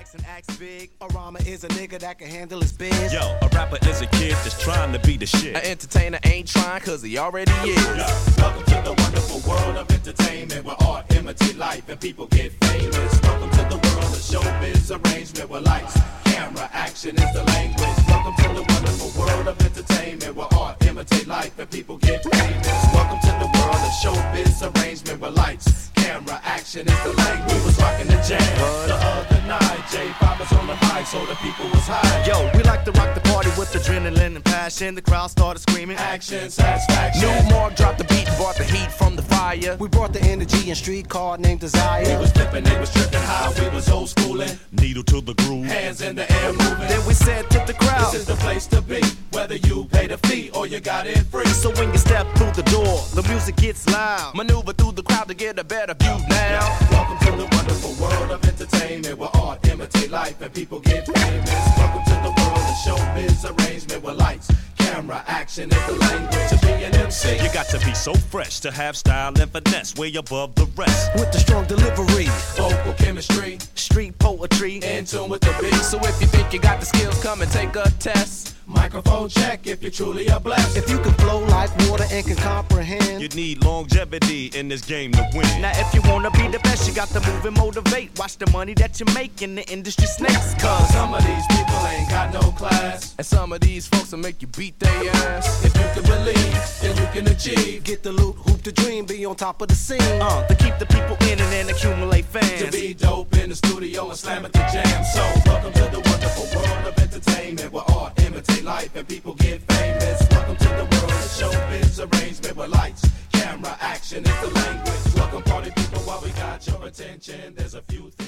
and acts big. A rhymer is a nigga that can handle his biz. Yo, a rapper is a kid that's trying to be the shit. An entertainer ain't trying cause he already is. Welcome to the wonderful world of entertainment where art imitate life and people get famous. Welcome to the world of showbiz arrangement where lights, camera, action is the language. Welcome to the wonderful world of entertainment where art imitate life and people get famous. Welcome to the world of showbiz arrangement where lights, camera, action is the language. We was rocking the jam the other night. J5 was on the mic so the people was high. Yo, we like to rock the party with adrenaline and passion. The crowd started screaming. Action, satisfaction. New Mark dropped the beat, brought the heat from the fire. We brought the energy and streetcar named Desire. We was flipping, they was tripping high, we was old schooling. Needle to the groove, Hands in the air moving. Then we said to the crowd, This is the place to be, whether you pay the fee or you got it free. so when you step through the door, the music gets loud. Maneuver through the crowd to get a better view now. Welcome to the wonderful world of entertainment where art imitate life and people get famous. Welcome to the world of showbiz arrangement where lights, camera, action is the language. To be an MC, you got to be so fresh to have style and finesse, way above the rest. With the strong delivery, vocal chemistry, street poetry, in tune with the beat. So if you think you got the skills, come and take a test. Microphone check if you truly are blessed. if you can flow like water and can comprehend. You need longevity in this game to win. Now if you wanna be the best, you got to move and motivate. Watch the money that you make in the industry snakes. Cause some of these people ain't got no class. And some of these folks will make you beat their ass. If you can believe, then you can achieve. Get the loot, hoop the dream, be on top of the scene. To keep the people in and then accumulate fans. To be dope in the studio and slam at the jam. So welcome to the wonderful world of entertainment where art imitate life and people get famous. Welcome to the world of showbiz arrangement where lights, camera, action is the language. Welcome party people while we got your attention. There's a few